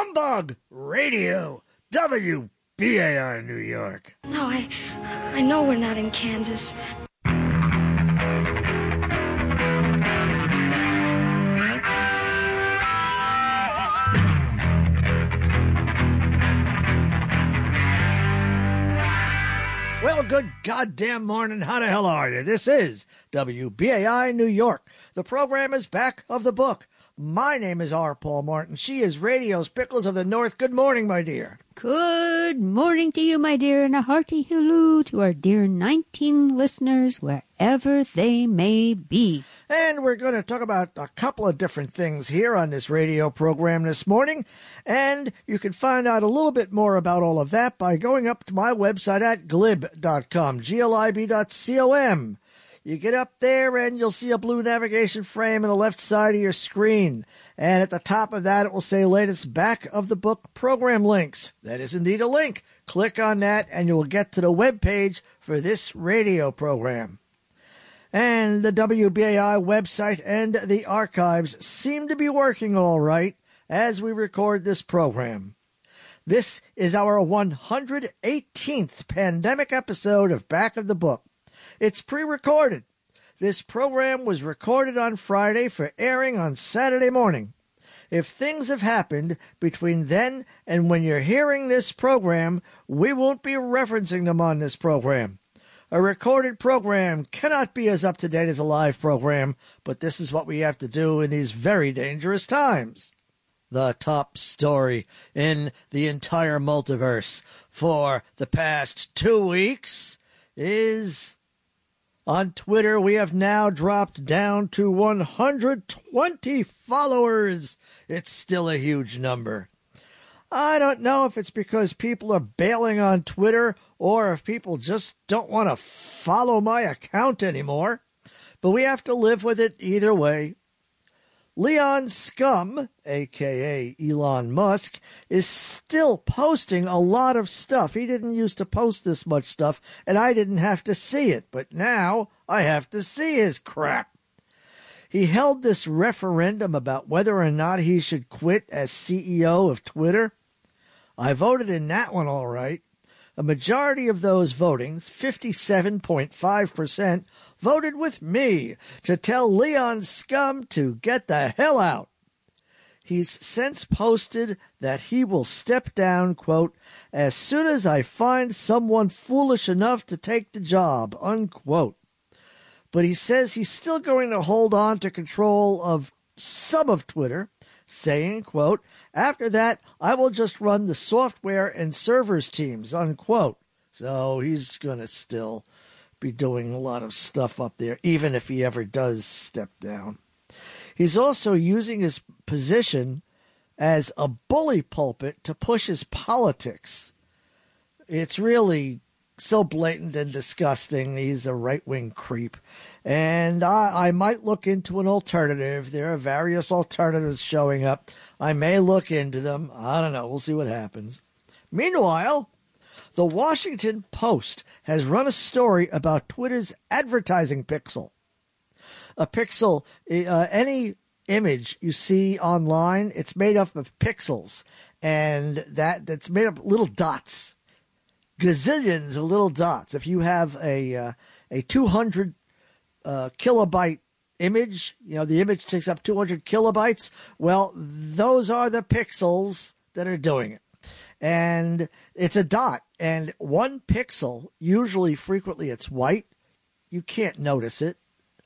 Humbug Radio, WBAI New York. No, I know we're not in Kansas. Well, good goddamn morning. How the hell are you? This is WBAI New York. The program is Back of the Book. My name is R. Paul Martin. She is Radio's Pickles of the North. Good morning, my dear. Good morning to you, my dear, and a hearty hello to our dear 19 listeners, wherever they may be. And we're going to talk about a couple of different things here on this radio program this morning. And you can find out a little bit more about all of that by going up to my website at glib.com, glib.com. You get up there and you'll see a blue navigation frame on the left side of your screen. And at the top of that, it will say latest Back of the Book program links. That is indeed a link. Click on that and you will get to the web page for this radio program. And the WBAI website and the archives seem to be working all right as we record this program. This is our 118th pandemic episode of Back of the Book. It's pre-recorded. This program was recorded on Friday for airing on Saturday morning. If things have happened between then and when you're hearing this program, we won't be referencing them on this program. A recorded program cannot be as up-to-date as a live program, but this is what we have to do in these very dangerous times. The top story in the entire multiverse for the past 2 weeks is... on Twitter, we have now dropped down to 120 followers. It's still a huge number. I don't know if it's because people are bailing on Twitter or if people just don't want to follow my account anymore, but we have to live with it either way. Leon Scum, a.k.a. Elon Musk, is still posting a lot of stuff. He didn't used to post this much stuff, and I didn't have to see it, but now I have to see his crap. He held this referendum about whether or not he should quit as CEO of Twitter. I voted in that one all right. A majority of those voting, 57.5%, voted with me to tell Leon Scum to get the hell out. He's since posted that he will step down, quote, as soon as I find someone foolish enough to take the job, unquote. But he says he's still going to hold on to control of some of Twitter, saying, quote, after that, I will just run the software and servers teams, unquote. So he's going to still be doing a lot of stuff up there, even if he ever does step down. He's also using his position as a bully pulpit to push his politics. It's really so blatant and disgusting. He's a right-wing creep. And I might look into an alternative. There are various alternatives showing up. I may look into them. I don't know. We'll see what happens. Meanwhile, the Washington Post has run a story about Twitter's advertising pixel. A pixel, any image you see online, it's made up of pixels. And that's made up of little dots. Gazillions of little dots. If you have a 200 kilobyte image, the image takes up 200 kilobytes. Well, those are the pixels that are doing it. And it's a dot. And one pixel, frequently it's white. You can't notice it.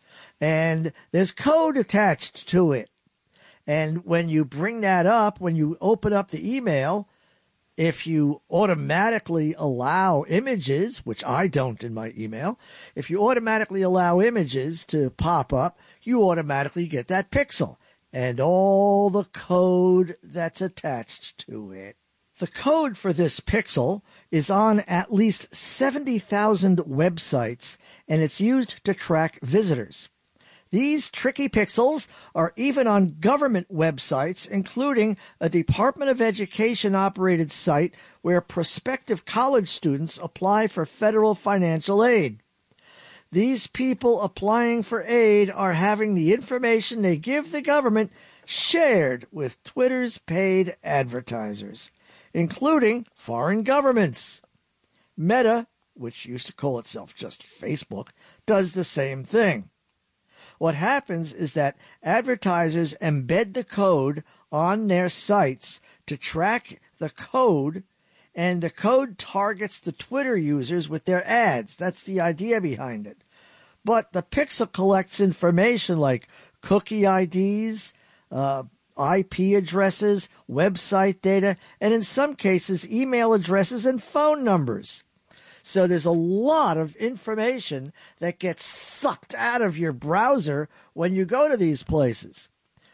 And there's code attached to it. And when you bring that up, when you open up the email, if you automatically allow images, which I don't in my email, if you automatically allow images to pop up, you automatically get that pixel and all the code that's attached to it. The code for this pixel is on at least 70,000 websites, and it's used to track visitors. These tricky pixels are even on government websites, including a Department of Education-operated site where prospective college students apply for federal financial aid. These people applying for aid are having the information they give the government shared with Twitter's paid advertisers, including foreign governments. Meta, which used to call itself just Facebook, does the same thing. What happens is that advertisers embed the code on their sites to track the code, and the code targets the Twitter users with their ads. That's the idea behind it. But the pixel collects information like cookie IDs, IP addresses, website data, and in some cases, email addresses and phone numbers. So there's a lot of information that gets sucked out of your browser when you go to these places.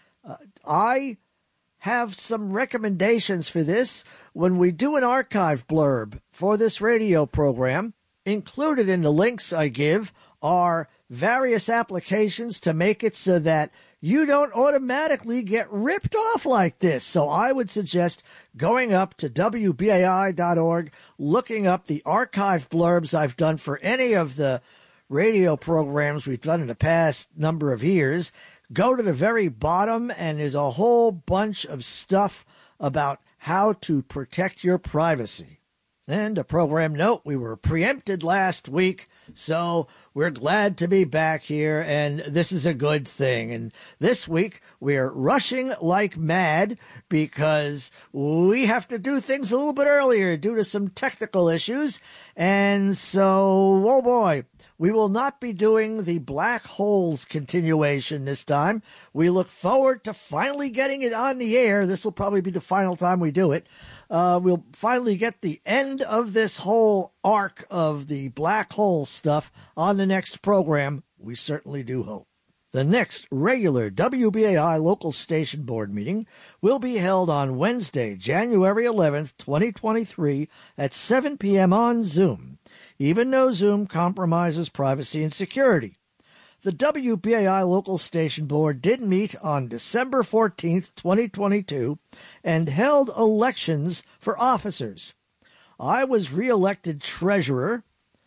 I have some recommendations for this when we do an archive blurb for this radio program. Included in the links I give are various applications to make it so that you don't automatically get ripped off like this. So I would suggest going up to WBAI.org, looking up the archive blurbs I've done for any of the radio programs we've done in the past number of years. Go to the very bottom, and there's a whole bunch of stuff about how to protect your privacy. And a program note, we were preempted last week, so we're glad to be back here, and this is a good thing. And this week, we're rushing like mad because we have to do things a little bit earlier due to some technical issues. And so, oh boy, we will not be doing the black holes continuation this time. We look forward to finally getting it on the air. This will probably be the final time we do it. We'll finally get the end of this whole arc of the black hole stuff on the next program. We certainly do hope. The next regular WBAI local station board meeting will be held on Wednesday, January 11th, 2023 at 7 p.m. on Zoom, even though Zoom compromises privacy and security. The WBAI local station board did meet on December 14th, 2022, and held elections for officers. I was re-elected treasurer,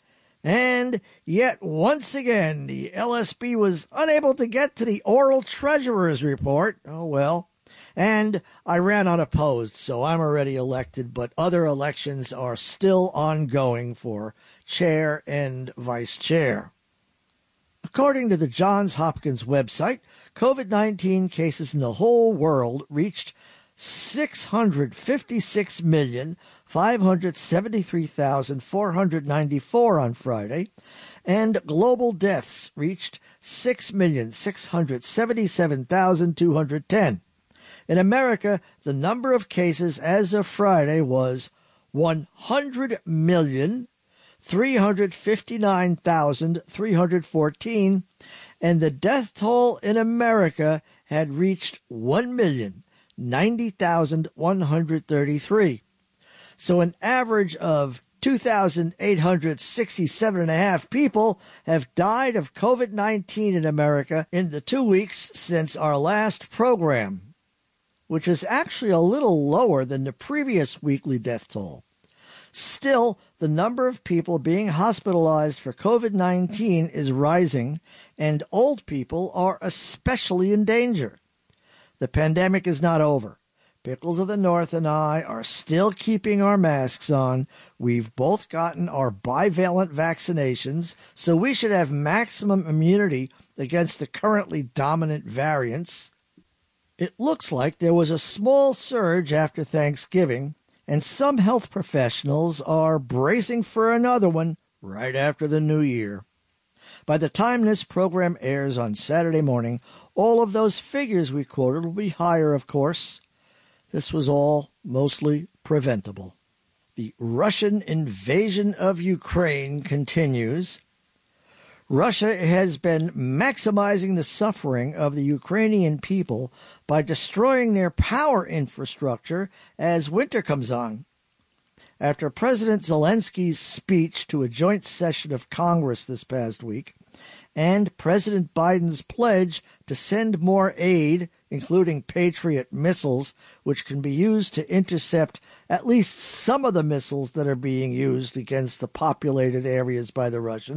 and yet once again the LSB was unable to get to the oral treasurer's report. Oh well. And I ran unopposed, so I'm already elected, but other elections are still ongoing for chair and vice chair. According to the Johns Hopkins website, COVID-19 cases in the whole world reached 656,573,494 on Friday, and global deaths reached 6,677,210. In America, the number of cases as of Friday was 100,359,314, and the death toll in America had reached 1,090,133. So an average of 2,867.5 people have died of COVID-19 in America in the 2 weeks since our last program, which is actually a little lower than the previous weekly death toll. Still, the number of people being hospitalized for COVID-19 is rising, and old people are especially in danger. The pandemic is not over. Pickles of the North and I are still keeping our masks on. We've both gotten our bivalent vaccinations, so we should have maximum immunity against the currently dominant variants. It looks like there was a small surge after Thanksgiving, and some health professionals are bracing for another one right after the new year. By the time this program airs on Saturday morning, all of those figures we quoted will be higher, of course. This was all mostly preventable. The Russian invasion of Ukraine continues. Russia has been maximizing the suffering of the Ukrainian people by destroying their power infrastructure as winter comes on. After President Zelensky's speech to a joint session of Congress this past week, and President Biden's pledge to send more aid, including Patriot missiles, which can be used to intercept at least some of the missiles that are being used against the populated areas by the Russians,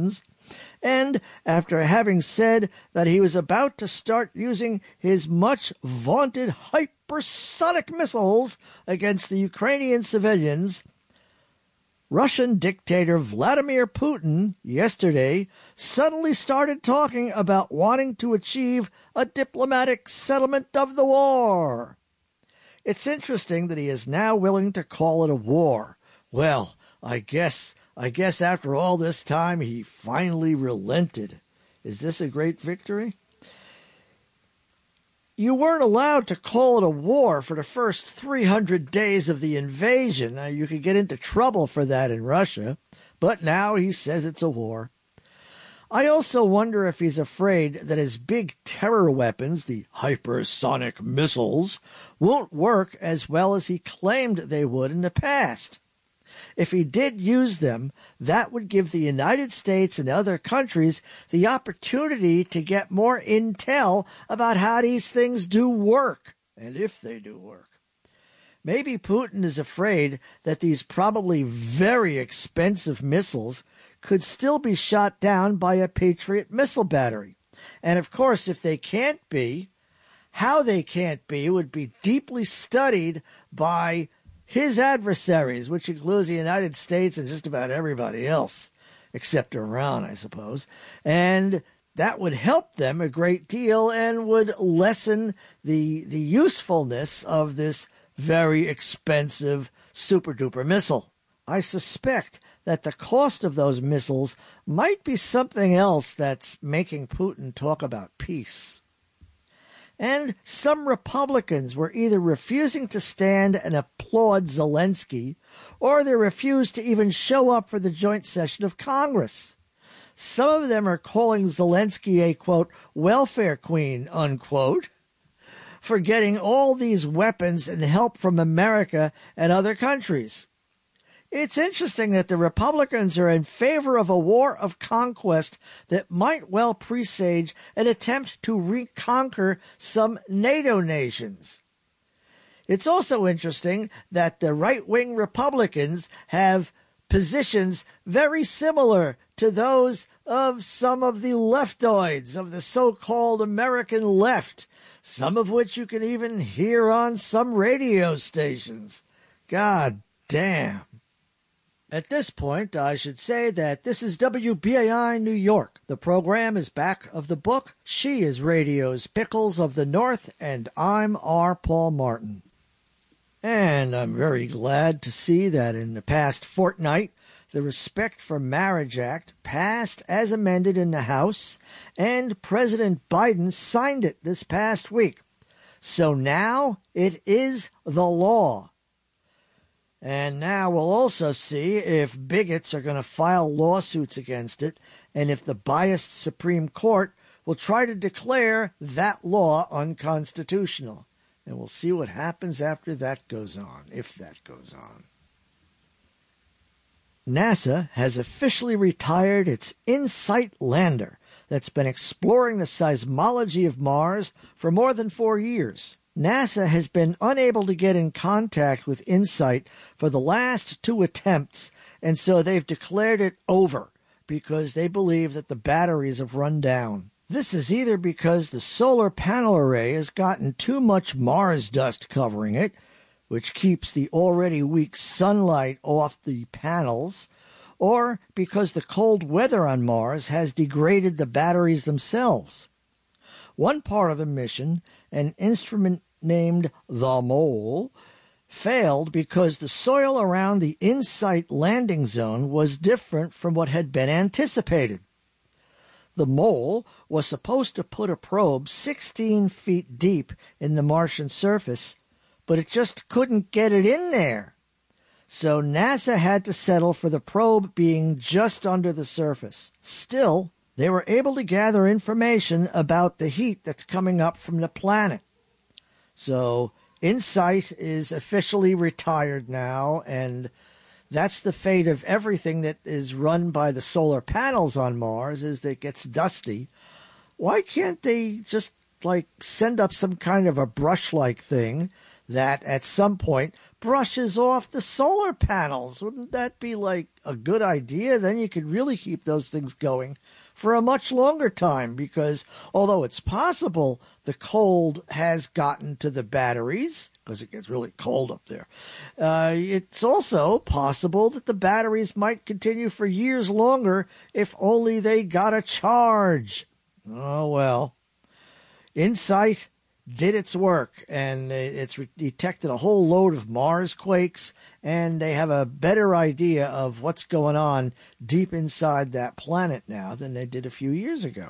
And after having said that he was about to start using his much vaunted hypersonic missiles against the Ukrainian civilians, Russian dictator Vladimir Putin yesterday suddenly started talking about wanting to achieve a diplomatic settlement of the war. It's interesting that he is now willing to call it a war. Well, I guess after all this time he finally relented. Is this a great victory? You weren't allowed to call it a war for the first 300 days of the invasion. You could get into trouble for that in Russia, but now he says it's a war. I also wonder if he's afraid that his big terror weapons, the hypersonic missiles, won't work as well as he claimed they would in the past. If he did use them, that would give the United States and other countries the opportunity to get more intel about how these things do work, and if they do work. Maybe Putin is afraid that these probably very expensive missiles could still be shot down by a Patriot missile battery. And of course, if they can't be, how they can't be would be deeply studied by his adversaries, which includes the United States and just about everybody else, except Iran, I suppose. And that would help them a great deal and would lessen the usefulness of this very expensive super-duper missile. I suspect that the cost of those missiles might be something else that's making Putin talk about peace. And some Republicans were either refusing to stand and applaud Zelensky, or they refused to even show up for the joint session of Congress. Some of them are calling Zelensky a, quote, welfare queen, unquote, for getting all these weapons and help from America and other countries. It's interesting that the Republicans are in favor of a war of conquest that might well presage an attempt to reconquer some NATO nations. It's also interesting that the right-wing Republicans have positions very similar to those of some of the leftoids of the so-called American left, some of which you can even hear on some radio stations. God damn. At this point, I should say that this is WBAI New York. The program is Back of the Book. She is radio's Pickles of the North, and I'm R. Paul Martin. And I'm very glad to see that in the past fortnight, the Respect for Marriage Act passed as amended in the House, and President Biden signed it this past week. So now it is the law. And now we'll also see if bigots are going to file lawsuits against it, and if the biased Supreme Court will try to declare that law unconstitutional. And we'll see what happens after that goes on, if that goes on. NASA has officially retired its InSight lander that's been exploring the seismology of Mars for more than 4 years. NASA has been unable to get in contact with InSight for the last 2 attempts, and so they've declared it over because they believe that the batteries have run down. This is either because the solar panel array has gotten too much Mars dust covering it, which keeps the already weak sunlight off the panels, or because the cold weather on Mars has degraded the batteries themselves. One part of the mission, an instrument named the Mole, failed because the soil around the InSight landing zone was different from what had been anticipated. The Mole was supposed to put a probe 16 feet deep in the Martian surface, but it just couldn't get it in there. So NASA had to settle for the probe being just under the surface. Still, they were able to gather information about the heat that's coming up from the planet. So InSight is officially retired now, and that's the fate of everything that is run by the solar panels on Mars, is that it gets dusty. Why can't they just, send up some kind of a brush-like thing that at some point brushes off the solar panels. Wouldn't that be like a good idea? Then you could really keep those things going for a much longer time, because although it's possible the cold has gotten to the batteries, because it gets really cold up there, it's also possible that the batteries might continue for years longer if only they got a charge. Oh, well. InSight did its work, and it's detected a whole load of Mars quakes, and they have a better idea of what's going on deep inside that planet now than they did a few years ago.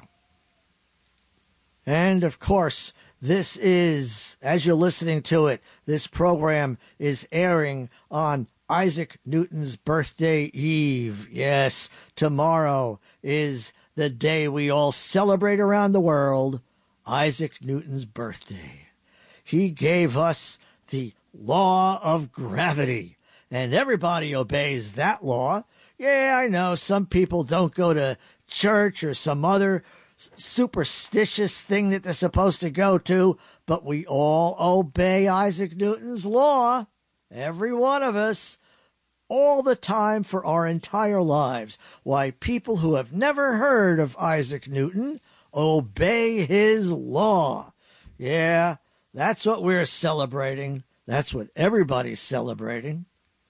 And, of course, this is, as you're listening to it, this program is airing on Isaac Newton's birthday eve. Yes, tomorrow is the day we all celebrate around the world, Isaac Newton's birthday. He gave us the law of gravity, and everybody obeys that law. Yeah, I know some people don't go to church or some other superstitious thing that they're supposed to go to, but we all obey Isaac Newton's law. Every one of us. All the time for our entire lives. Why, people who have never heard of Isaac Newton obey his law. Yeah, that's what we're celebrating. That's what everybody's celebrating.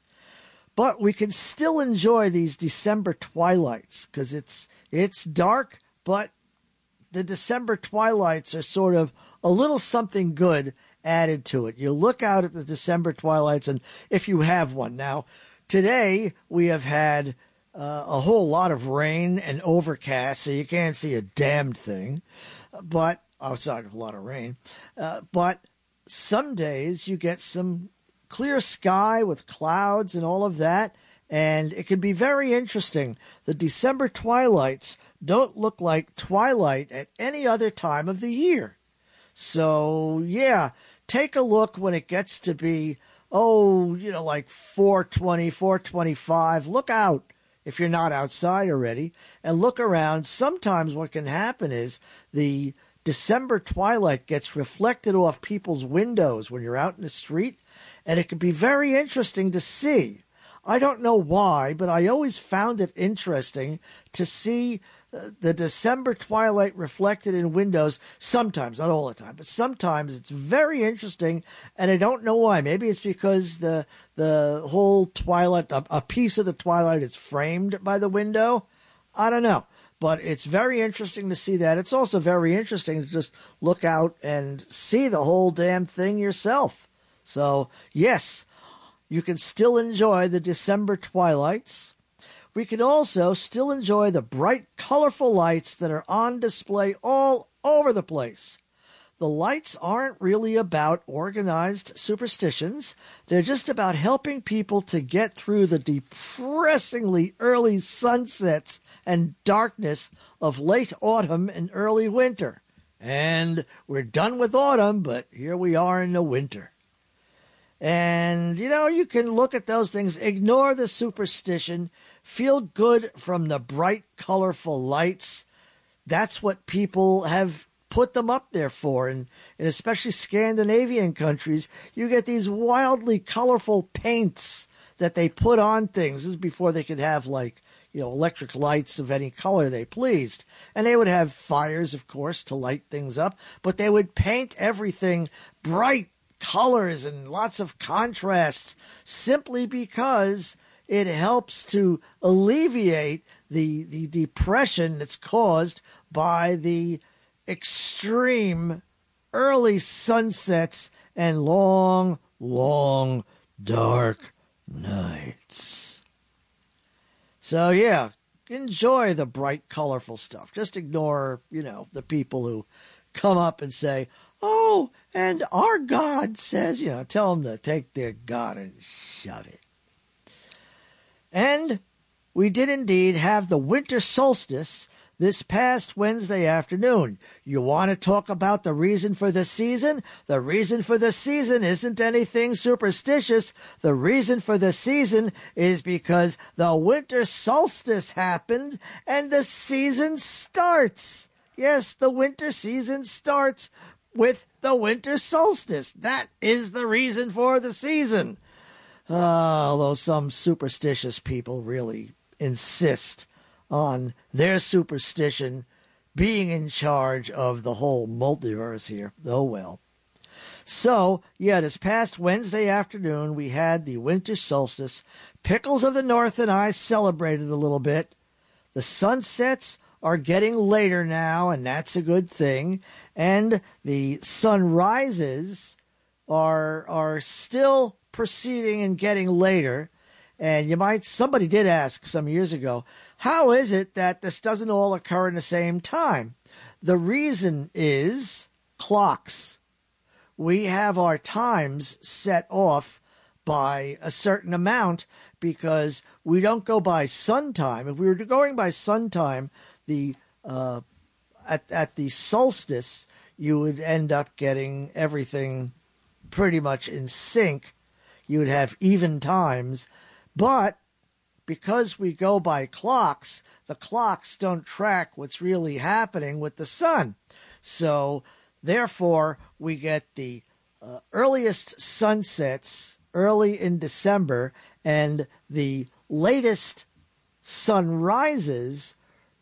But we can still enjoy these December twilights, because it's dark, but the December twilights are sort of a little something good added to it. You look out at the December twilights, and if you have one now, today we have had a whole lot of rain and overcast, so you can't see a damned thing, but outside of a lot of rain. But some days you get some clear sky with clouds and all of that, and it can be very interesting. The December twilights don't look like twilight at any other time of the year. So, yeah, take a look when it gets to be, like 4:20, 4:25. Look out if you're not outside already, and look around. Sometimes what can happen is the December twilight gets reflected off people's windows when you're out in the street, and it can be very interesting to see. I don't know why, but I always found it interesting to see the December twilight reflected in windows. Sometimes, not all the time, but sometimes it's very interesting, and I don't know why. Maybe it's because the whole twilight, a piece of the twilight is framed by the window. I don't know, but it's very interesting to see that. It's also very interesting to just look out and see the whole damn thing yourself. So, yes, you can still enjoy the December twilights. We can also still enjoy the bright, colorful lights that are on display all over the place. The lights aren't really about organized superstitions. They're just about helping people to get through the depressingly early sunsets and darkness of late autumn and early winter. And we're done with autumn, but here we are in the winter. And, you can look at those things, ignore the superstition, feel good from the bright, colorful lights. That's what people have put them up there for. And especially Scandinavian countries, you get these wildly colorful paints that they put on things. This is before they could have, electric lights of any color they pleased. And they would have fires, of course, to light things up. But they would paint everything bright colors and lots of contrasts, simply because it helps to alleviate the depression that's caused by the extreme early sunsets and long, long, dark nights. So, yeah, enjoy the bright, colorful stuff. Just ignore, the people who come up and say, "Oh, and our God says," tell them to take their God and shove it. And we did indeed have the winter solstice this past Wednesday afternoon. You want to talk about the reason for the season? The reason for the season isn't anything superstitious. The reason for the season is because the winter solstice happened and the season starts. Yes, the winter season starts with the winter solstice. That is the reason for the season. Although some superstitious people really insist on their superstition being in charge of the whole multiverse here. Oh, well. So, yeah, this past Wednesday afternoon, we had the winter solstice. Pickles of the North and I celebrated a little bit. The sunsets are getting later now, and that's a good thing. And the sunrises are still proceeding and getting later. And somebody did ask some years ago, how is it that this doesn't all occur in the same time? The reason is clocks. We have our times set off by a certain amount because we don't go by sun time. If we were going by sun time, at the solstice, you would end up getting everything pretty much in sync. You would have even times. But because we go by clocks, the clocks don't track what's really happening with the sun. So, therefore, we get the earliest sunsets early in December and the latest sunrises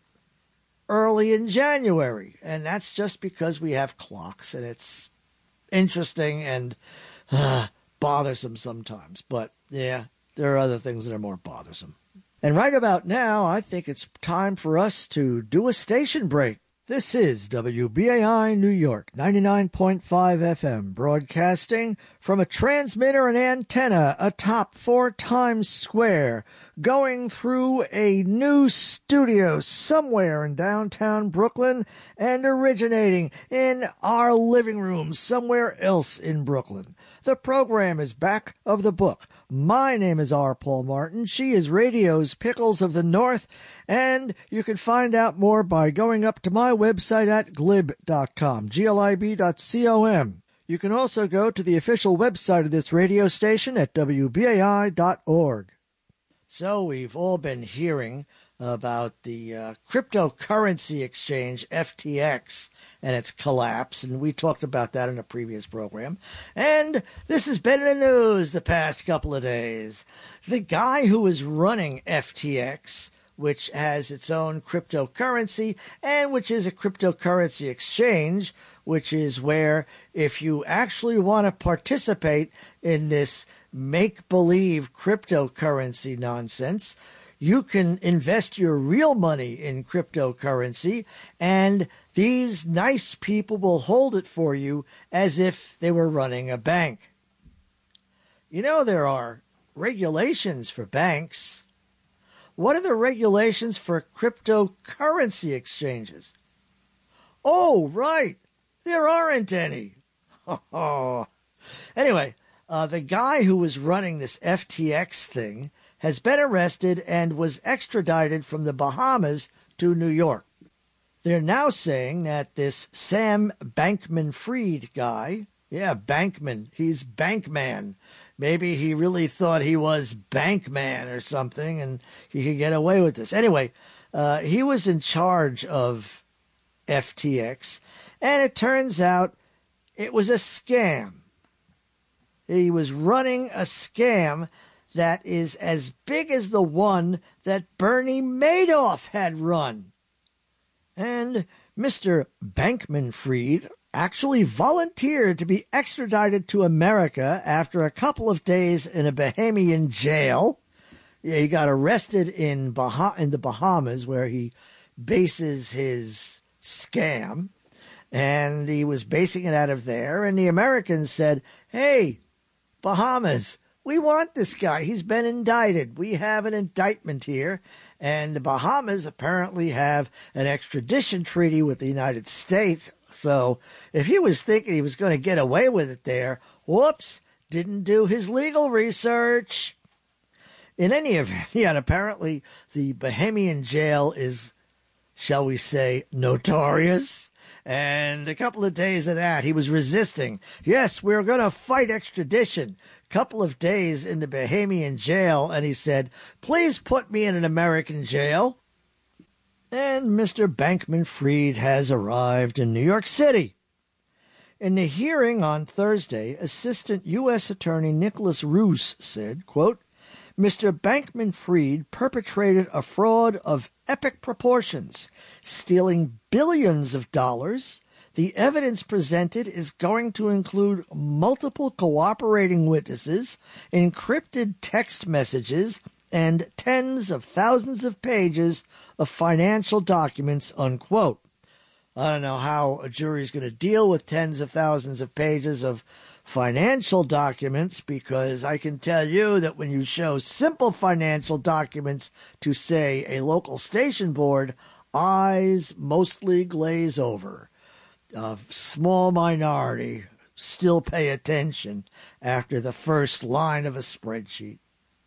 early in January. And that's just because we have clocks, and it's interesting and bothersome sometimes. But, yeah, there are other things that are more bothersome. And right about now, I think it's time for us to do a station break. This is WBAI New York, 99.5 FM, broadcasting from a transmitter and antenna atop 4 Times Square, going through a new studio somewhere in downtown Brooklyn and originating in our living room somewhere else in Brooklyn. The program is Back of the Book. My name is R. Paul Martin. She is radio's Pickles of the North, and you can find out more by going up to my website at glib.com, glib.com. You can also go to the official website of this radio station at wbai.org. So we've all been hearing about the cryptocurrency exchange FTX and its collapse, and we talked about that in a previous program. And this has been in the news the past couple of days. The guy who is running FTX, which has its own cryptocurrency and which is a cryptocurrency exchange, which is where if you actually want to participate in this make-believe cryptocurrency nonsense, you can invest your real money in cryptocurrency, and these nice people will hold it for you as if they were running a bank. You know, there are regulations for banks. What are the regulations for cryptocurrency exchanges? Oh, right. There aren't any. Anyway, the guy who was running this FTX thing has been arrested and was extradited from the Bahamas to New York. They're now saying that this Sam Bankman-Fried guy, Bankman, he's Bankman. Maybe he really thought he was Bankman or something and he could get away with this. Anyway, he was in charge of FTX, and it turns out it was a scam. He was running a scam that is as big as the one that Bernie Madoff had run. And Mr. Bankman-Fried actually volunteered to be extradited to America after a couple of days in a Bahamian jail. Yeah, he got arrested in the Bahamas, where he bases his scam, and he was basing it out of there. And the Americans said, "Hey, Bahamas, we want this guy. He's been indicted. We have an indictment here." And the Bahamas apparently have an extradition treaty with the United States. So if he was thinking he was going to get away with it there, whoops, didn't do his legal research. In any event, apparently the Bahamian jail is, shall we say, notorious. And a couple of days of that, he was resisting. Yes, we're going to fight extradition. Couple of days in the Bahamian jail, and he said, "Please put me in an American jail." And Mr. Bankman-Fried has arrived in New York City. In the hearing on Thursday, Assistant U.S. Attorney Nicholas Roos said, quote, Mr. Bankman-Fried perpetrated a fraud of epic proportions, stealing billions of dollars. The evidence presented is going to include multiple cooperating witnesses, encrypted text messages, and tens of thousands of pages of financial documents, unquote. I don't know how a jury is going to deal with tens of thousands of pages of financial documents, because I can tell you that when you show simple financial documents to, say, a local station board, eyes mostly glaze over. A small minority still pay attention after the first line of a spreadsheet.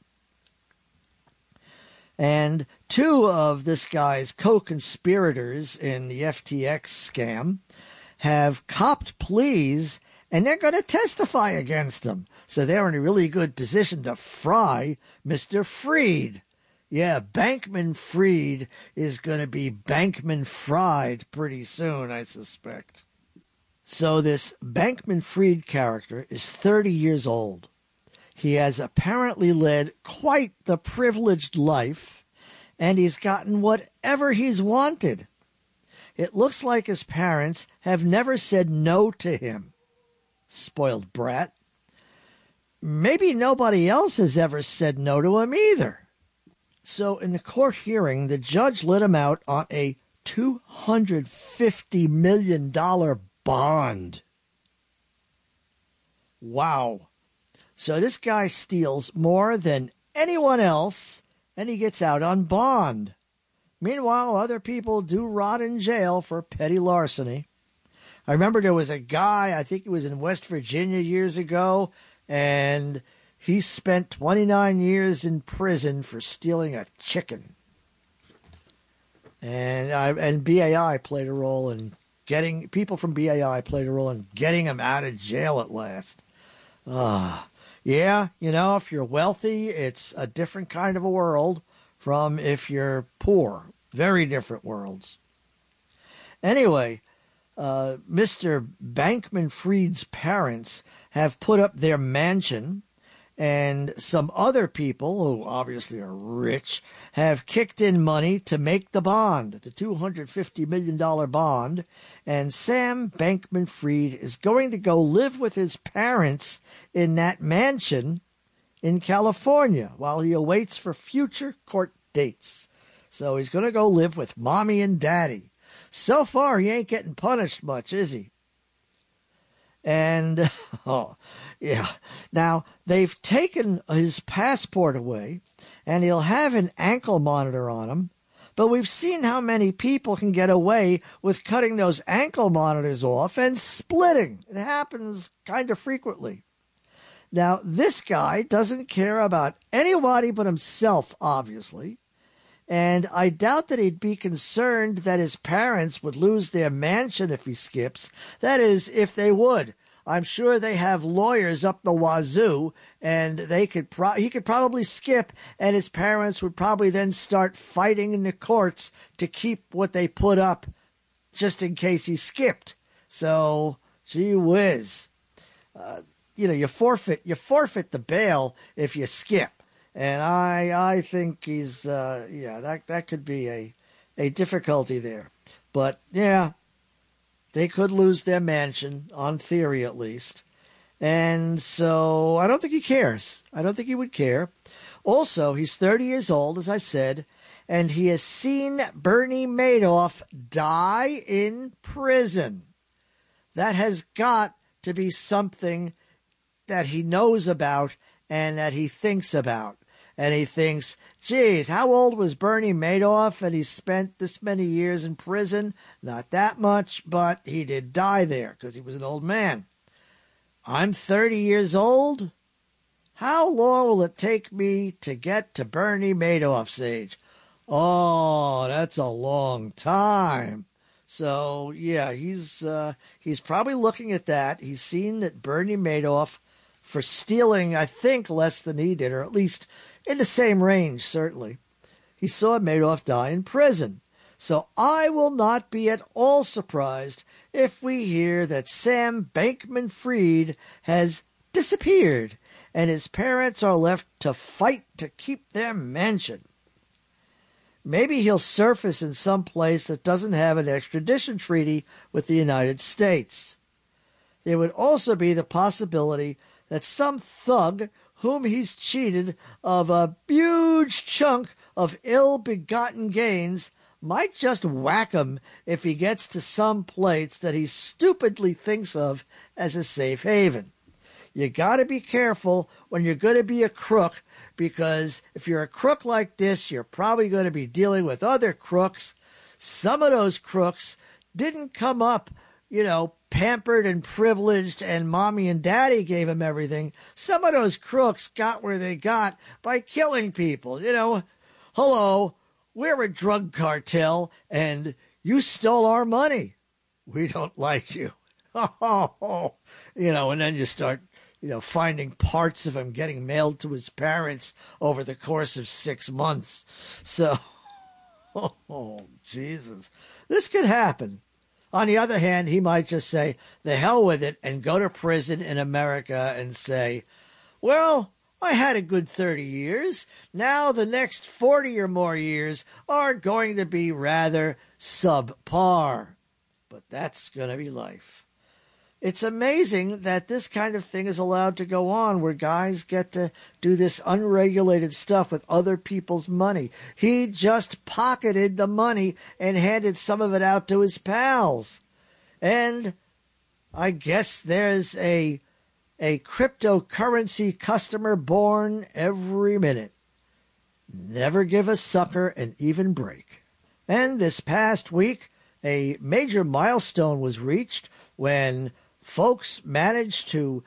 And two of this guy's co-conspirators in the FTX scam have copped pleas, and they're going to testify against him. So they're in a really good position to fry Mr. Fried. Yeah, Bankman-Fried is going to be Bankman-Fried pretty soon, I suspect. So this Bankman-Fried character is 30 years old. He has apparently led quite the privileged life, and he's gotten whatever he's wanted. It looks like his parents have never said no to him. Spoiled brat. Maybe nobody else has ever said no to him either. So in the court hearing, the judge let him out on a $250 million bond. Wow. So this guy steals more than anyone else, and he gets out on bond. Meanwhile, other people do rot in jail for petty larceny. I remember there was a guy, I think he was in West Virginia years ago, and he spent 29 years in prison for stealing a chicken. And BAI played a role in getting, people from BAI played a role in getting him out of jail at last. Yeah, you know, if you're wealthy, it's a different kind of a world from if you're poor. Very different worlds. Anyway, Mr. Bankman-Fried's parents have put up their mansion, and some other people, who obviously are rich, have kicked in money to make the bond, the $250 million bond, and Sam Bankman-Fried is going to go live with his parents in that mansion in California while he awaits for future court dates. So he's going to go live with mommy and daddy. So far, he ain't getting punished much, is he? And, yeah. Now, they've taken his passport away, and he'll have an ankle monitor on him. But we've seen how many people can get away with cutting those ankle monitors off and splitting. It happens kind of frequently. Now, this guy doesn't care about anybody but himself, obviously. And I doubt that he'd be concerned that his parents would lose their mansion if he skips. That is, if they would. I'm sure they have lawyers up the wazoo, and he could probably skip, and his parents would probably then start fighting in the courts to keep what they put up, just in case he skipped. So, gee whiz. You forfeit the bail if you skip. And I think he's, that could be a difficulty there. But, yeah, they could lose their mansion, on theory at least. And so I don't think he cares. I don't think he would care. Also, he's 30 years old, as I said, and he has seen Bernie Madoff die in prison. That has got to be something that he knows about and that he thinks about. And he thinks, geez, how old was Bernie Madoff? And he spent this many years in prison. Not that much, but he did die there because he was an old man. I'm 30 years old. How long will it take me to get to Bernie Madoff's age? Oh, that's a long time. So, yeah, he's probably looking at that. He's seen that Bernie Madoff, for stealing, I think, less than he did, or at least in the same range, certainly, he saw Madoff die in prison. So I will not be at all surprised if we hear that Sam Bankman-Fried has disappeared and his parents are left to fight to keep their mansion. Maybe he'll surface in some place that doesn't have an extradition treaty with the United States. There would also be the possibility that some thug whom he's cheated of a huge chunk of ill-begotten gains might just whack him if he gets to some place that he stupidly thinks of as a safe haven. You got to be careful when you're going to be a crook, because if you're a crook like this, you're probably going to be dealing with other crooks. Some of those crooks didn't come up, pampered and privileged and mommy and daddy gave them everything. Some of those crooks got where they got by killing people. Hello, we're a drug cartel and you stole our money. We don't like you. And then you start, finding parts of him getting mailed to his parents over the course of 6 months. So, Jesus, this could happen. On the other hand, he might just say, the hell with it, and go to prison in America and say, well, I had a good 30 years. Now the next 40 or more years are going to be rather subpar. But that's going to be life. It's amazing that this kind of thing is allowed to go on, where guys get to do this unregulated stuff with other people's money. He just pocketed the money and handed some of it out to his pals. And I guess there's a cryptocurrency customer born every minute. Never give a sucker an even break. And this past week, a major milestone was reached when folks managed to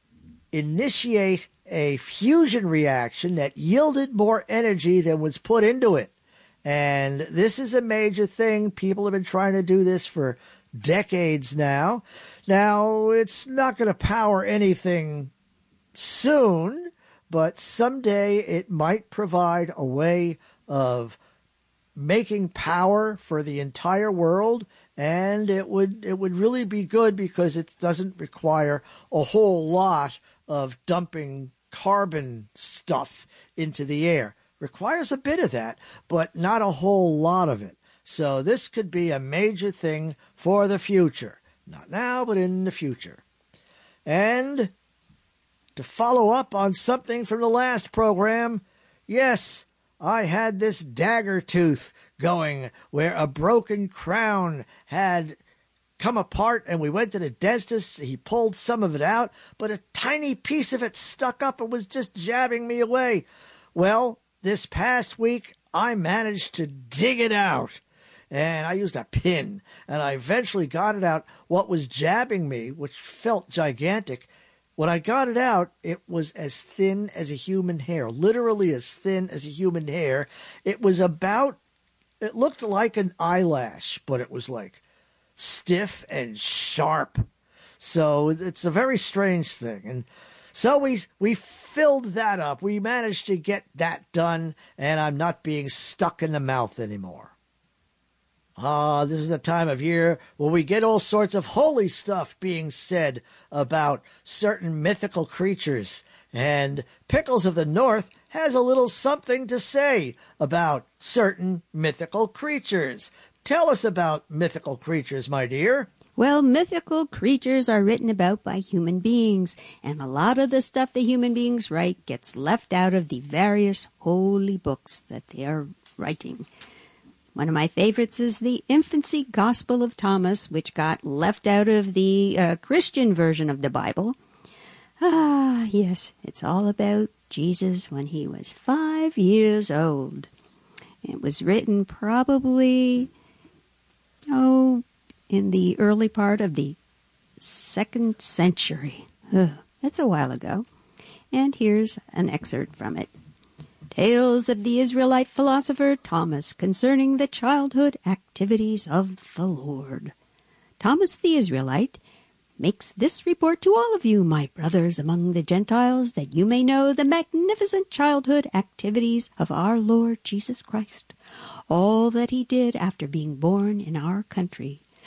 initiate a fusion reaction that yielded more energy than was put into it. And this is a major thing. People have been trying to do this for decades now. Now, it's not going to power anything soon, but someday it might provide a way of making power for the entire world. And it would really be good because it doesn't require a whole lot of dumping carbon stuff into the air. Requires a bit of that, but not a whole lot of it. So this could be a major thing for the future. Not now, but in the future. And to follow up on something from the last program, yes, I had this dagger tooth going where a broken crown had come apart, and we went to the dentist. He pulled some of it out, but a tiny piece of it stuck up and was just jabbing me away. Well, this past week, I managed to dig it out, and I used a pin, and I eventually got it out. What was jabbing me, which felt gigantic, when I got it out, it was as thin as a human hair, literally as thin as a human hair. It looked like an eyelash, but it was like stiff and sharp. So it's a very strange thing. And so we filled that up. We managed to get that done, and I'm not being stuck in the mouth anymore. This is the time of year where we get all sorts of holy stuff being said about certain mythical creatures. And Pickles of the North has a little something to say about certain mythical creatures. Tell us about mythical creatures, my dear. Well, mythical creatures are written about by human beings, and a lot of the stuff the human beings write gets left out of the various holy books that they are writing. One of my favorites is the Infancy Gospel of Thomas, which got left out of the Christian version of the Bible. Yes, it's all about Jesus when he was 5 years old. It was written probably, in the early part of the 2nd century. That's a while ago. And here's an excerpt from it. Tales of the Israelite philosopher Thomas concerning the childhood activities of the Lord. Thomas the Israelite makes this report to all of you, my brothers among the Gentiles, that you may know the magnificent childhood activities of our Lord Jesus Christ, all that he did after being born in our country,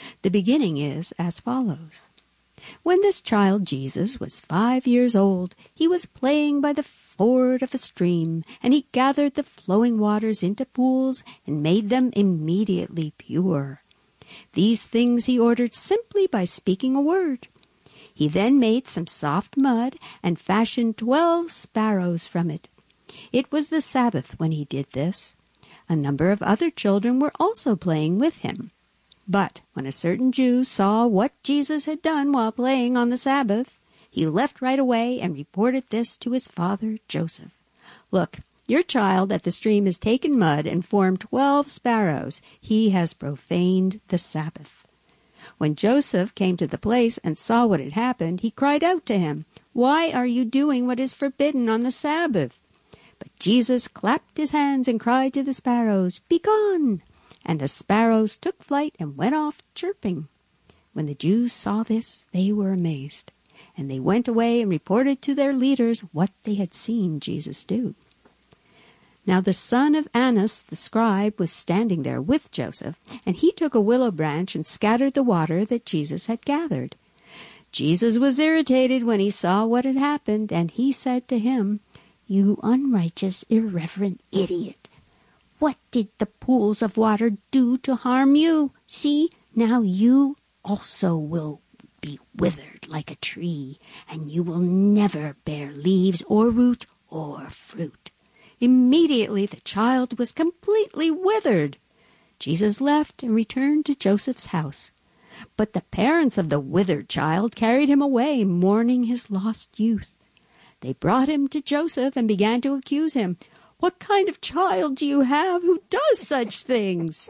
The beginning is as follows. When this child Jesus was 5 years old, he was playing by the ford of a stream, and he gathered the flowing waters into pools and made them immediately pure. These things he ordered simply by speaking a word. He then made some soft mud and fashioned 12 sparrows from it. It was the Sabbath when he did this. A number of other children were also playing with him. But when a certain Jew saw what Jesus had done while playing on the Sabbath, he left right away and reported this to his father Joseph. Look, your child at the stream has taken mud and formed 12 sparrows. He has profaned the Sabbath. When Joseph came to the place and saw what had happened, he cried out to him, "Why are you doing what is forbidden on the Sabbath?" But Jesus clapped his hands and cried to the sparrows, "Be gone!" And the sparrows took flight and went off chirping. When the Jews saw this, they were amazed, and they went away and reported to their leaders what they had seen Jesus do. Now the son of Annas, the scribe, was standing there with Joseph, and he took a willow branch and scattered the water that Jesus had gathered. Jesus was irritated when he saw what had happened, and he said to him, "You unrighteous, irreverent idiot! What did the pools of water do to harm you? See, now you also will be withered like a tree, and you will never bear leaves or root or fruit." Immediately the child was completely withered. Jesus left and returned to Joseph's house. But the parents of the withered child carried him away, mourning his lost youth. They brought him to Joseph and began to accuse him. "What kind of child do you have who does such things?"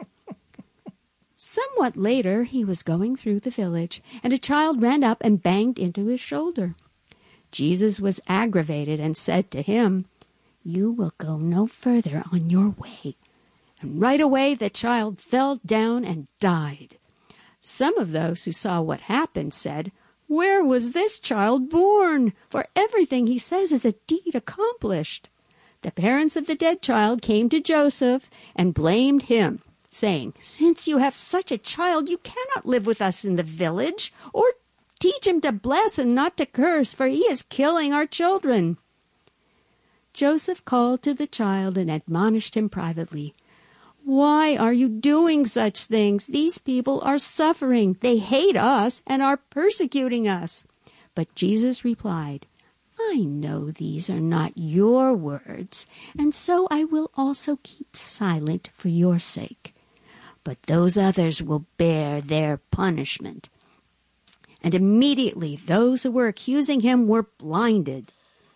Somewhat later, he was going through the village, and a child ran up and banged into his shoulder. Jesus was aggravated and said to him, "You will go no further on your way." And right away the child fell down and died. Some of those who saw what happened said, "Where was this child born? For everything he says is a deed accomplished." The parents of the dead child came to Joseph and blamed him, saying, "Since you have such a child, you cannot live with us in the village, or teach him to bless and not to curse, for he is killing our children." Joseph called to the child and admonished him privately. "Why are you doing such things? These people are suffering. They hate us and are persecuting us." But Jesus replied, "I know these are not your words, and so I will also keep silent for your sake. But those others will bear their punishment." And immediately those who were accusing him were blinded.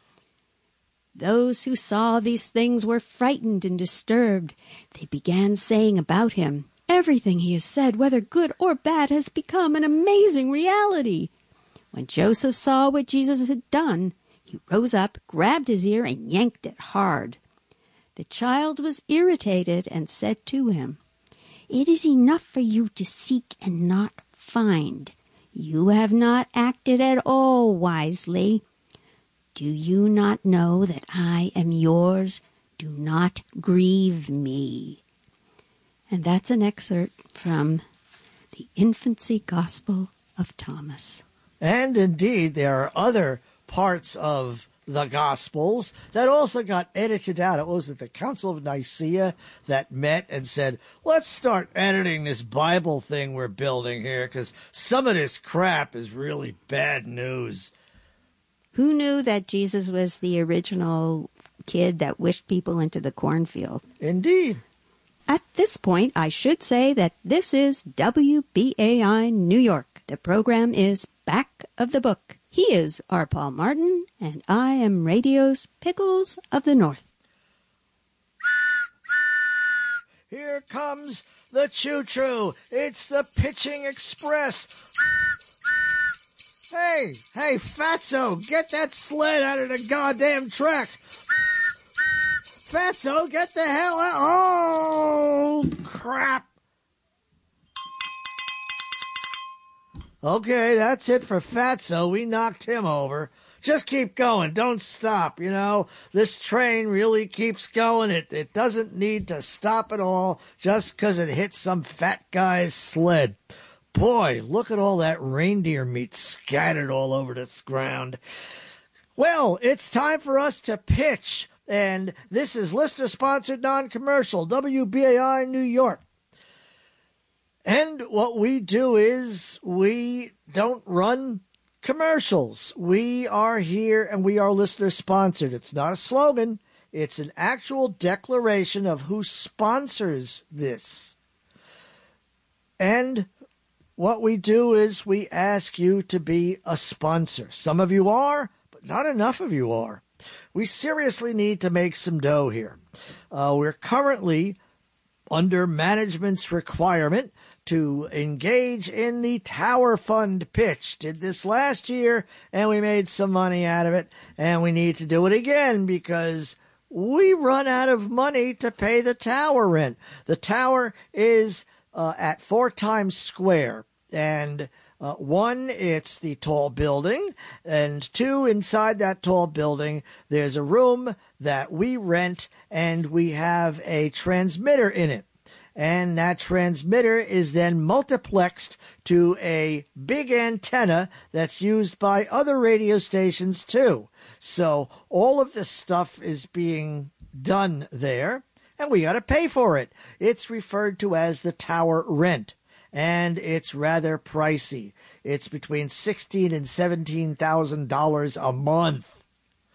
Those who saw these things were frightened and disturbed. They began saying about him, "Everything he has said, whether good or bad, has become an amazing reality." When Joseph saw what Jesus had done, he rose up, grabbed his ear, and yanked it hard. The child was irritated and said to him, "It is enough for you to seek and not find. You have not acted at all wisely. Do you not know that I am yours? Do not grieve me." And that's an excerpt from the Infancy Gospel of Thomas. And indeed, there are other parts of the Gospels that also got edited out. It was at the Council of Nicaea that met and said, "Let's start editing this Bible thing we're building here, because some of this crap is really bad news." Who knew that Jesus was the original kid that wished people into the cornfield? Indeed. At this point, I should say that this is WBAI New York. The program is Back of the Book. He is R. Paul Martin, and I am radio's Pickles of the North. Here comes the choo-choo. It's the Pitching Express. Hey, Fatso, get that sled out of the goddamn tracks. Fatso, get the hell out. Oh, crap. Okay, that's it for Fatso. We knocked him over. Just keep going. Don't stop, you know. This train really keeps going. It doesn't need to stop at all just because it hit some fat guy's sled. boy, look at all that reindeer meat scattered all over this ground. Well, it's time for us to pitch. And this is listener-sponsored non-commercial, WBAI New York. And what we do is we don't run commercials. We are here and we are listener-sponsored. It's not a slogan. It's an actual declaration of who sponsors this. And what we do is we ask you to be a sponsor. Some of you are, but not enough of you are. We seriously need to make some dough here. We're currently under management's requirement to engage in the Tower Fund pitch. Did this last year, and we made some money out of it, and we need to do it again because we run out of money to pay the tower rent. The tower is at 4 Times Square, and one, it's the tall building, and 2, inside that tall building, there's a room that we rent, and we have a transmitter in it. And that transmitter is then multiplexed to a big antenna that's used by other radio stations too. So all of this stuff is being done there, and we got to pay for it. It's referred to as the tower rent, and it's rather pricey. It's between $16,000 and $17,000 a month.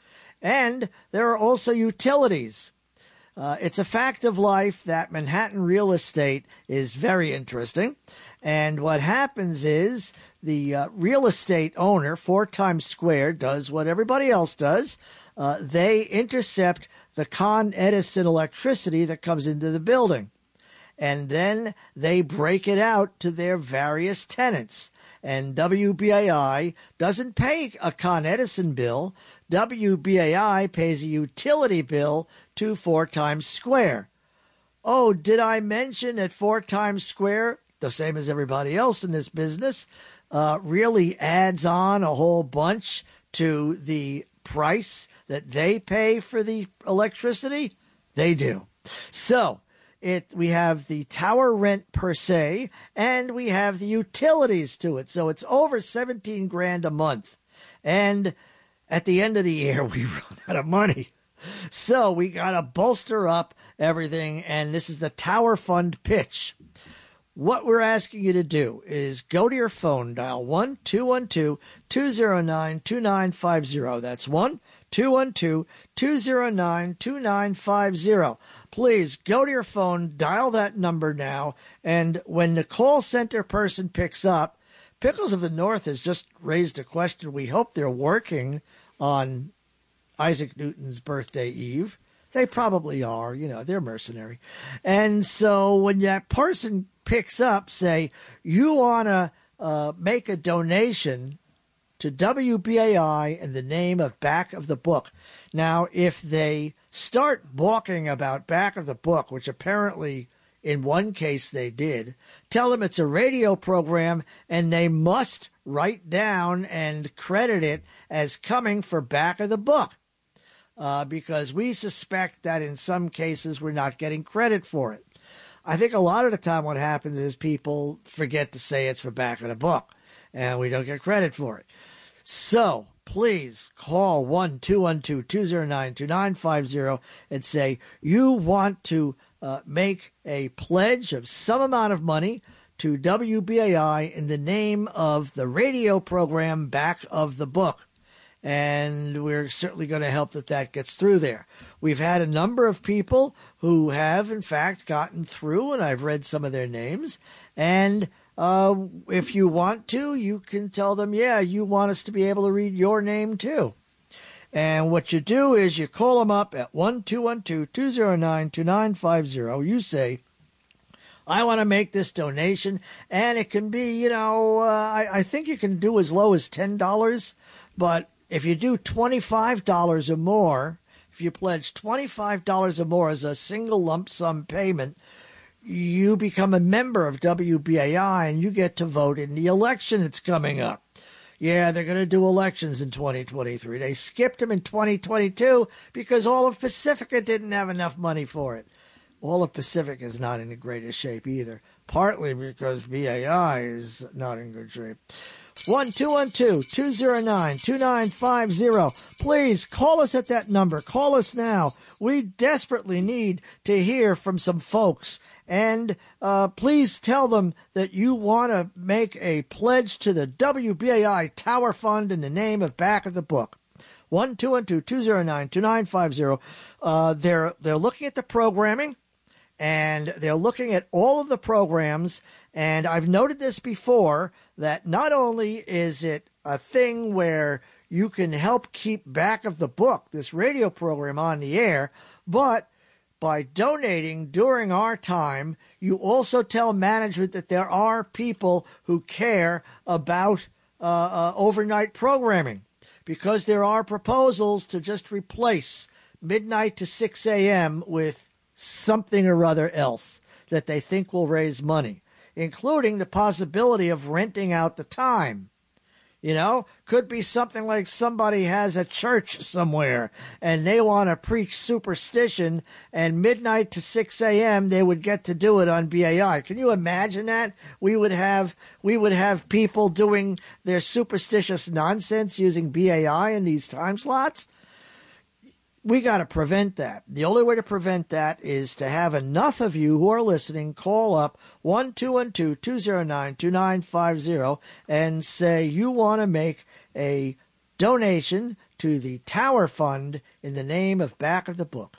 And there are also utilities. It's a fact of life that Manhattan real estate is very interesting. And what happens is the real estate owner, 4 Times Square, does what everybody else does. They intercept the Con Edison electricity that comes into the building. And then they break it out to their various tenants. And WBAI doesn't pay a Con Edison bill. WBAI pays a utility bill to 4 Times Square. Oh, did I mention that 4 Times Square, the same as everybody else in this business, really adds on a whole bunch to the price that they pay for the electricity? They do. So we have the tower rent per se, and we have the utilities to it. So it's over $17,000 a month. And at the end of the year, we run out of money. So we got to bolster up everything, and this is the Tower Fund pitch. What we're asking you to do is go to your phone, dial 1-212-209-2950. That's 1-212-209-2950. Please go to your phone, dial that number now, and when the call center person picks up, Pickles of the North has just raised a question. We hope they're working on Isaac Newton's birthday eve. They probably are. You know, they're mercenary. And so when that person picks up, say, you want to make a donation to WBAI in the name of Back of the Book. Now, if they start balking about Back of the Book, which apparently in one case they did, tell them it's a radio program and they must write down and credit it as coming for Back of the Book. Because we suspect that in some cases we're not getting credit for it. I think a lot of the time what happens is people forget to say it's for Back of the Book, and we don't get credit for it. So please call 1-212-209-2950 and say you want to make a pledge of some amount of money to WBAI in the name of the radio program Back of the Book. And we're certainly going to help that gets through there. We've had a number of people who have, in fact, gotten through, and I've read some of their names. And if you want to, you can tell them, yeah, you want us to be able to read your name too. And what you do is you call them up at 1-212-209-2950. You say, I want to make this donation, and it can be, I think you can do as low as $10, but if you do $25 or more, if you pledge $25 or more as a single lump sum payment, you become a member of WBAI and you get to vote in the election that's coming up. Yeah, they're going to do elections in 2023. They skipped them in 2022 because all of Pacifica didn't have enough money for it. all of Pacific is not in the greatest shape either, partly because BAI is not in good shape. 1-212-209-2950. Please call us at that number. Call us now. We desperately need to hear from some folks. And please tell them that you want to make a pledge to the WBAI Tower Fund in the name of Back of the Book. 1-212-209-2950. They're looking at the programming, and they're looking at all of the programs. And I've noted this before, that not only is it a thing where you can help keep Back of the Book, this radio program, on the air, but by donating during our time, you also tell management that there are people who care about overnight programming, because there are proposals to just replace midnight to 6 a.m. with something or other else that they think will raise money, including the possibility of renting out the time. You know, could be something like somebody has a church somewhere and they want to preach superstition, and midnight to 6 a.m. they would get to do it on BAI. Can you imagine that? We would have people doing their superstitious nonsense using BAI in these time slots. We got to prevent that. The only way to prevent that is to have enough of you who are listening call up 1-212-209-2950 and say you want to make a donation to the Tower Fund in the name of Back of the Book.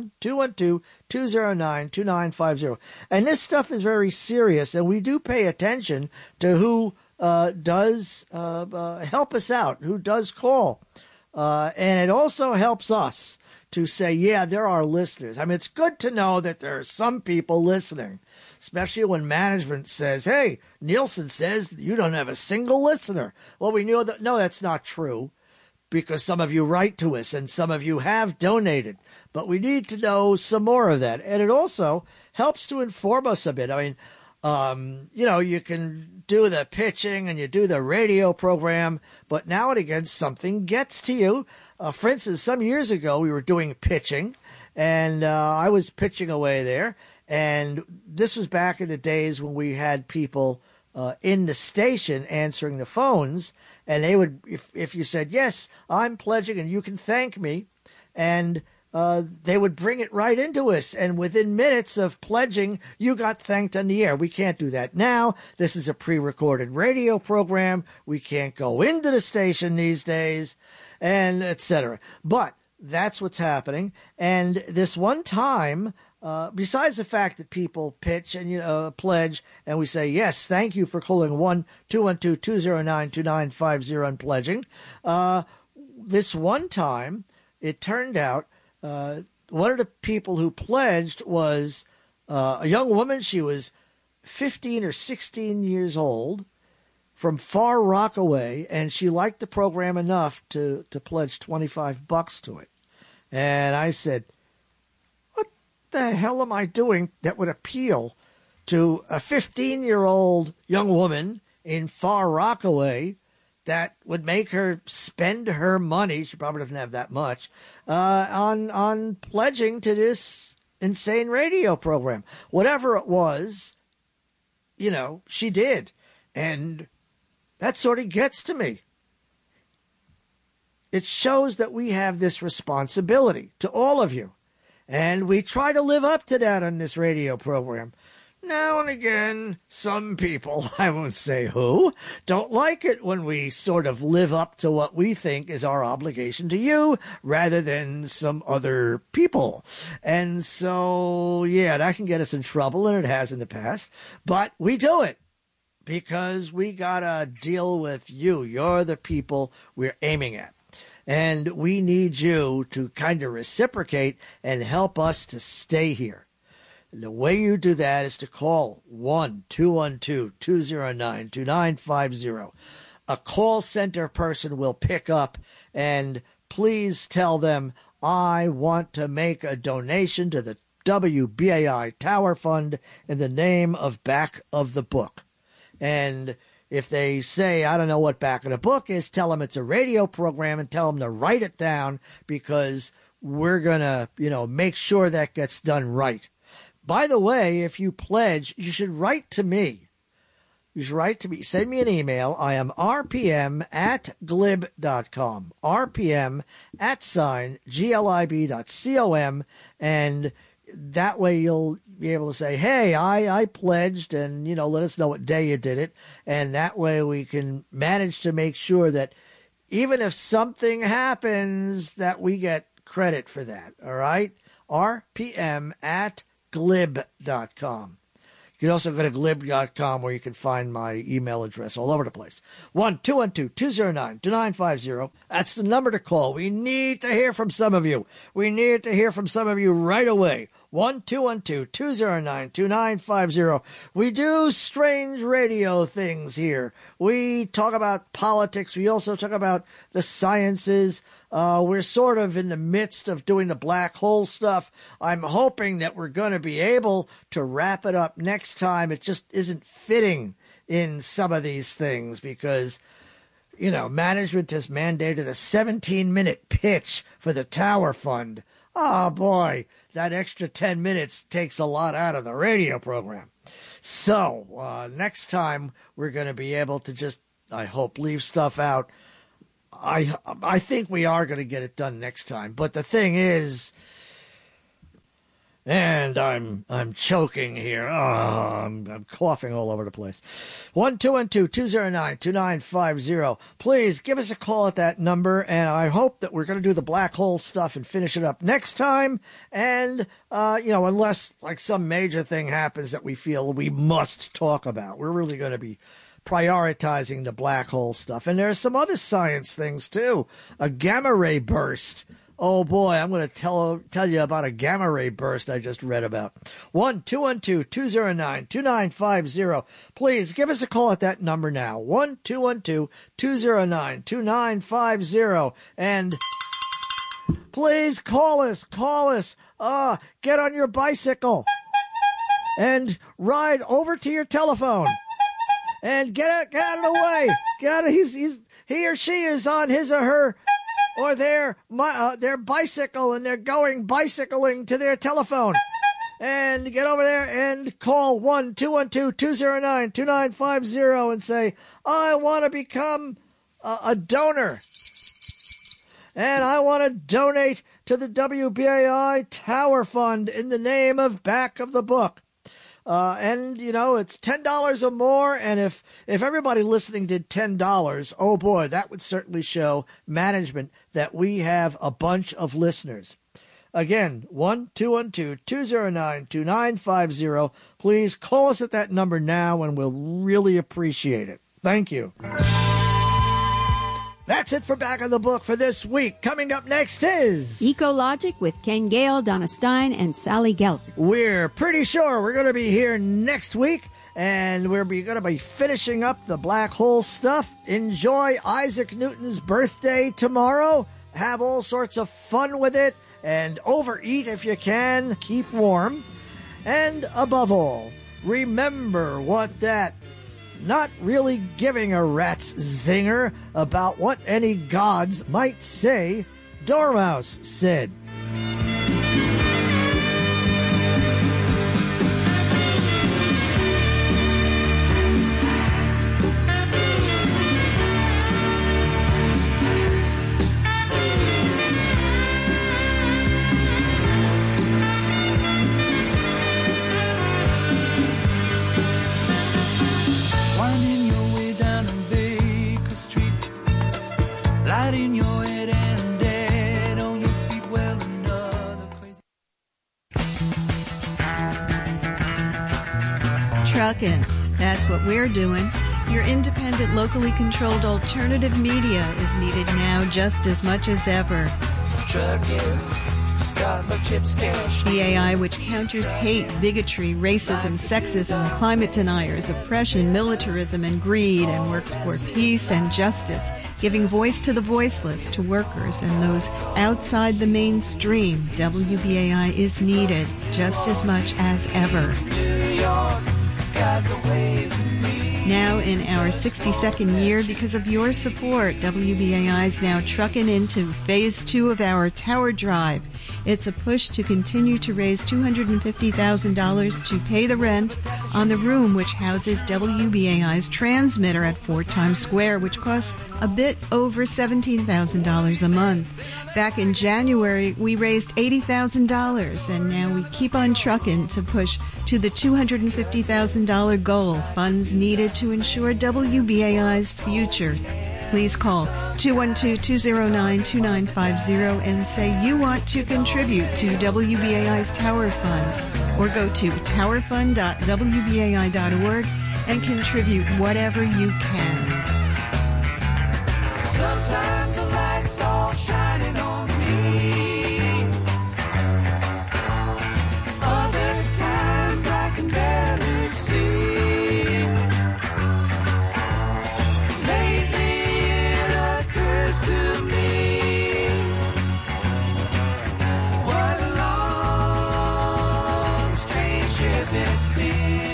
1-212-209-2950. And this stuff is very serious, and we do pay attention to who does help us out, who does call. And it also helps us to say, yeah, there are listeners. I mean, it's good to know that there are some people listening, especially when management says, hey, Nielsen says you don't have a single listener. Well, we knew that. No, that's not true, because some of you write to us and some of you have donated. But we need to know some more of that. And it also helps to inform us a bit. I mean, you know, you can do the pitching and you do the radio program, but now and again something gets to you. For instance, some years ago we were doing pitching, and I was pitching away there, and this was back in the days when we had people in the station answering the phones, and they would, if you said, yes, I'm pledging and you can thank me, and they would bring it right into us, and within minutes of pledging, you got thanked on the air. We can't do that now. This is a pre-recorded radio program. We can't go into the station these days, and etc. But that's what's happening. And this one time, besides the fact that people pitch and pledge, and we say, yes, thank you for calling 1-212-209-2950 and pledging, this one time, it turned out one of the people who pledged was a young woman. She was 15 or 16 years old from Far Rockaway, and she liked the program enough to pledge $25 to it. And I said, what the hell am I doing that would appeal to a 15-year-old young woman in Far Rockaway that would make her spend her money, she probably doesn't have that much, on pledging to this insane radio program? Whatever it was, she did. And that sort of gets to me. It shows that we have this responsibility to all of you. And we try to live up to that on this radio program. Now and again, some people, I won't say who, don't like it when we sort of live up to what we think is our obligation to you rather than some other people. And so, yeah, that can get us in trouble, and it has in the past. But we do it because we got to deal with you. You're the people we're aiming at. And we need you to kind of reciprocate and help us to stay here. The way you do that is to call 1-212-209-2950. A call center person will pick up, and please tell them, I want to make a donation to the WBAI Tower Fund in the name of Back of the Book. And if they say, I don't know what Back of the Book is, tell them it's a radio program and tell them to write it down, because we're going to, make sure that gets done right. By the way, if you pledge, you should write to me. You should write to me. Send me an email. I am rpm@glib.com. rpm@glib.com. And that way you'll be able to say, hey, I pledged, and, let us know what day you did it. And that way we can manage to make sure that even if something happens, that we get credit for that. All right? rpm@glib.com. You can also go to glib.com where you can find my email address all over the place. 1-212-209-2950. That's the number to call. We need to hear from some of you. We need to hear from some of you right away. 1-212-209-2950. We do strange radio things here. We talk about politics. We also talk about the sciences. We're sort of in the midst of doing the black hole stuff. I'm hoping that we're going to be able to wrap it up next time. It just isn't fitting in some of these things because, management has mandated a 17-minute pitch for the Tower Fund. Oh, boy, that extra 10 minutes takes a lot out of the radio program. So next time we're going to be able to just, I hope, leave stuff out. I think we are going to get it done next time. But the thing is, and I'm choking here. Oh, I'm coughing all over the place. 1-212-209-2950. Please give us a call at that number, and I hope that we're going to do the black hole stuff and finish it up next time. And, unless like some major thing happens that we feel we must talk about, we're really going to be prioritizing the black hole stuff. And there's some other science things too. A gamma ray burst. Oh boy, I'm going to tell you about a gamma ray burst I just read about. 1-212-209-2950. Please give us a call at that number now. 1-212-209-2950. And please call us. Get on your bicycle and ride over to your telephone. And get out of the way. Get out of, he or she is on his or her or their bicycle, and they're going bicycling to their telephone. And get over there and call 1-212-209-2950 and say, I want to become a donor. And I want to donate to the WBAI Tower Fund in the name of Back of the Book. It's $10 or more, and if everybody listening did $10, oh boy, that would certainly show management that we have a bunch of listeners. Again, 1-212-209-2950. Please call us at that number now, and we'll really appreciate it. Thank you. That's it for Back of the Book for this week. Coming up next is Ecologic with Ken Gale, Donna Stein, and Sally Gelb. We're pretty sure we're going to be here next week, and we're going to be finishing up the black hole stuff. Enjoy Isaac Newton's birthday tomorrow. Have all sorts of fun with it, and overeat if you can. Keep warm. And above all, remember what that not really giving a rat's zinger about what any gods might say, Dormouse said. In your head and dead on your feet, well, another crazy. Truckin', that's what we're doing. Your independent, locally controlled alternative media is needed now just as much as ever. Truckin', got my chips cashed. BAI, which counters hate, bigotry, racism, sexism, climate deniers, oppression, militarism, and greed, and works for peace and justice, giving voice to the voiceless, to workers and those outside the mainstream. WBAI is needed just as much as ever. New York got the ways of me. Now in our 62nd year, because of your support, WBAI is now trucking into phase 2 of our Tower Drive. It's a push to continue to raise $250,000 to pay the rent on the room which houses WBAI's transmitter at 4 Times Square, which costs a bit over $17,000 a month. Back in January, we raised $80,000, and now we keep on trucking to push to the $250,000 goal, funds needed to ensure WBAI's future. Please call 212-209-2950 and say you want to contribute to WBAI's Tower Fund, or go to towerfund.wbai.org and contribute whatever you can. Sometimes the light falls shining on me. Other times I can barely see. Lately it occurs to me, what a long, strange trip it's been.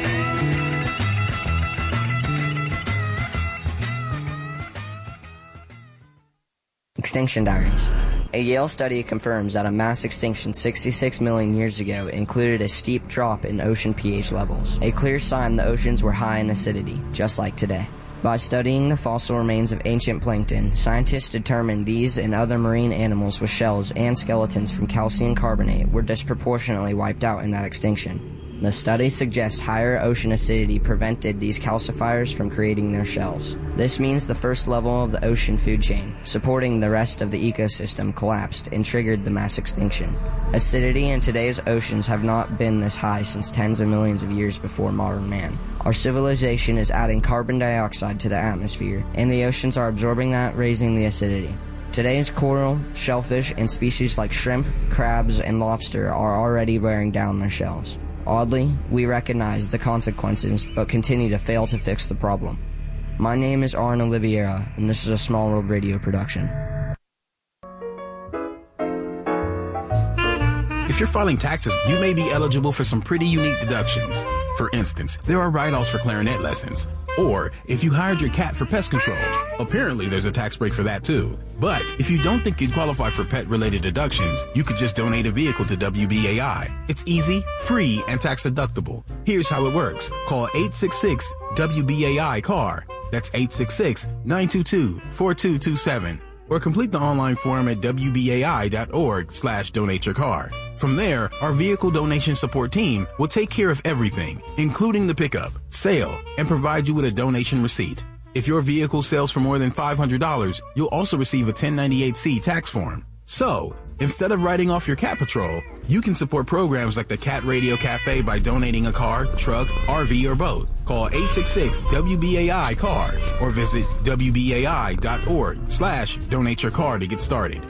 Extinction Diaries. A Yale study confirms that a mass extinction 66 million years ago included a steep drop in ocean pH levels, a clear sign the oceans were high in acidity, just like today. By studying the fossil remains of ancient plankton, scientists determined these and other marine animals with shells and skeletons from calcium carbonate were disproportionately wiped out in that extinction. The study suggests higher ocean acidity prevented these calcifiers from creating their shells. This means the first level of the ocean food chain, supporting the rest of the ecosystem, collapsed and triggered the mass extinction. Acidity in today's oceans have not been this high since tens of millions of years before modern man. Our civilization is adding carbon dioxide to the atmosphere, and the oceans are absorbing that, raising the acidity. Today's coral, shellfish, and species like shrimp, crabs, and lobster are already wearing down their shells. Oddly, we recognize the consequences, but continue to fail to fix the problem. My name is Aaron Oliveira, and this is a Small World Radio production. If you're filing taxes, you may be eligible for some pretty unique deductions. For instance, there are write-offs for clarinet lessons. Or, if you hired your cat for pest control, apparently there's a tax break for that too. But, if you don't think you'd qualify for pet-related deductions, you could just donate a vehicle to WBAI. It's easy, free, and tax-deductible. Here's how it works. Call 866-WBAI-CAR. That's 866-922-4227. Or complete the online form at wbai.org/donateyourcar. From there, our vehicle donation support team will take care of everything, including the pickup, sale, and provide you with a donation receipt. If your vehicle sells for more than $500, you'll also receive a 1098-C tax form. So, instead of writing off your cat patrol, you can support programs like the Cat Radio Cafe by donating a car, truck, RV, or boat. Call 866-WBAI-CAR or visit WBAI.org/donateyourcar to get started.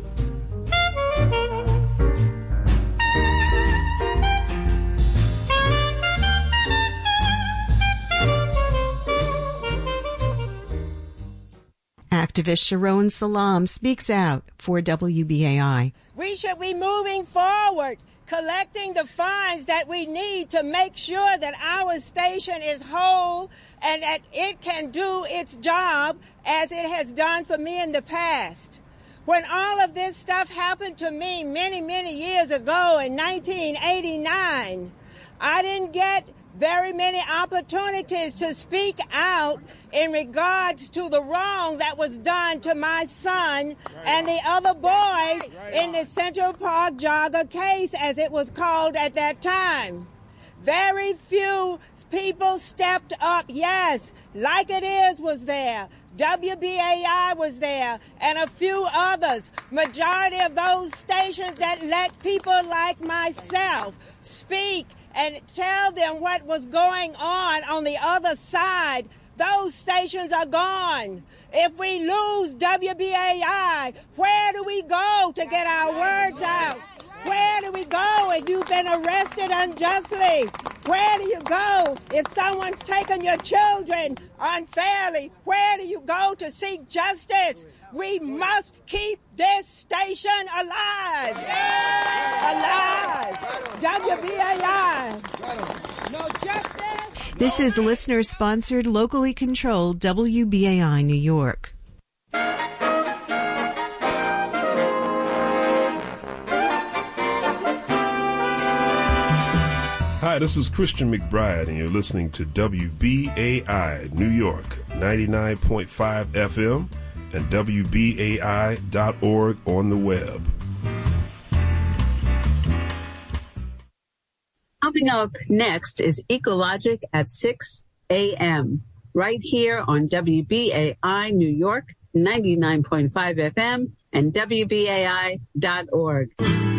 Activist Sharon Salam speaks out for WBAI. We should be moving forward, collecting the funds that we need to make sure that our station is whole and that it can do its job as it has done for me in the past. When all of this stuff happened to me many, many years ago in 1989, I didn't get very many opportunities to speak out in regards to the wrong that was done to my son and the other boys in the Central Park jogger case, as it was called at that time. Very few people stepped up. Yes, Like It Is was there. WBAI was there, and a few others. Majority of those stations that let people like myself speak and tell them what was going on the other side, those stations are gone. If we lose WBAI, where do we go to get our words out? Where do we go if you've been arrested unjustly? Where do you go if someone's taken your children unfairly? Where do you go to seek justice? We must keep this station alive. Alive. WBAI. No justice. This is listener-sponsored, locally controlled WBAI New York. Hi, this is Christian McBride, and you're listening to WBAI New York, 99.5 FM, and WBAI.org on the web. Coming up next is Ecologic at 6 a.m. right here on WBAI New York, 99.5 FM, and WBAI.org.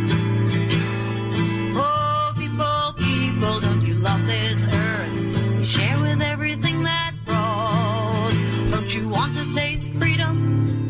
Oh, people, don't you love this earth? Share with everything that grows. Don't you want to